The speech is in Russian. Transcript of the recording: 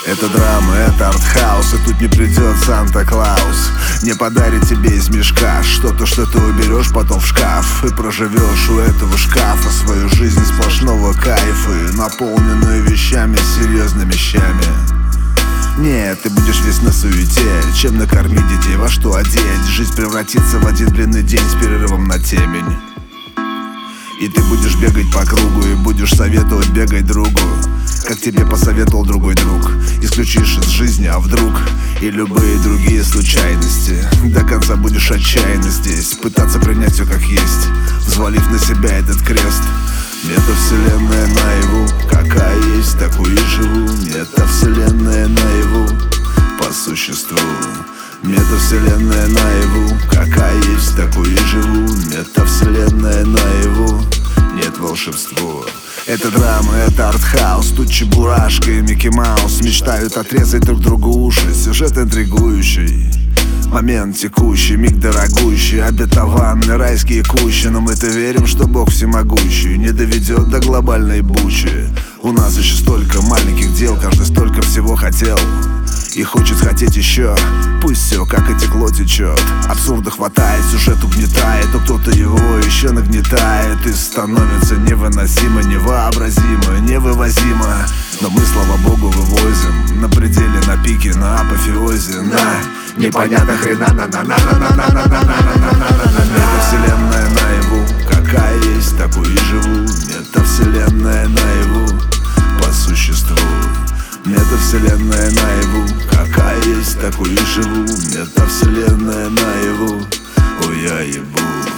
Это драма, это артхаус, и тут не придет Санта-Клаус. Не подарит тебе из мешка что-то, что ты уберешь потом в шкаф. И проживешь у этого шкафа свою жизнь сплошного кайфа, наполненную вещами, серьезными щами. Нет, ты будешь весь на суете. Чем накормить детей, во что одеть? Жизнь превратится в один длинный день с перерывом на темень. И ты будешь бегать по кругу, и будешь советовать бегать другу, как тебе посоветовал другой друг. Исключишь из жизни, а вдруг и любые другие случайности. До конца будешь отчаянно здесь, пытаться принять все как есть, взвалив на себя этот крест. Метавселенная наяву, какая есть, такую и живу. Метавселенная наяву, по существу. Метавселенная наяву, какая есть, такую и живу. Метавселенная наяву, нет волшебства. Это драма, это артхаус, тут Чебурашка и Микки Маус мечтают отрезать друг другу уши. Сюжет интригующий, момент текущий, миг дорогущий, обетованный, райские кущи. Но мы-то верим, что Бог всемогущий не доведет до глобальной бучи. У нас еще столько маленьких дел, каждый столько всего хотел и хочет хотеть еще. Пусть все как и текло течет. Абсурда хватает, сюжет угнетает, но кто-то его еще нагнетает. И становится невыносимо, невообразимо, невывозимо. Но мы, слава богу, вывозим на пределе, на пике, на апофеозе. На непонятно хрена, метавселенная наяву, какая есть, такую и живу. Метавселенная наяву, по существу. Метавселенная наяву, какая есть, такую и живу. Метавселенная наяву, ой, я ебу.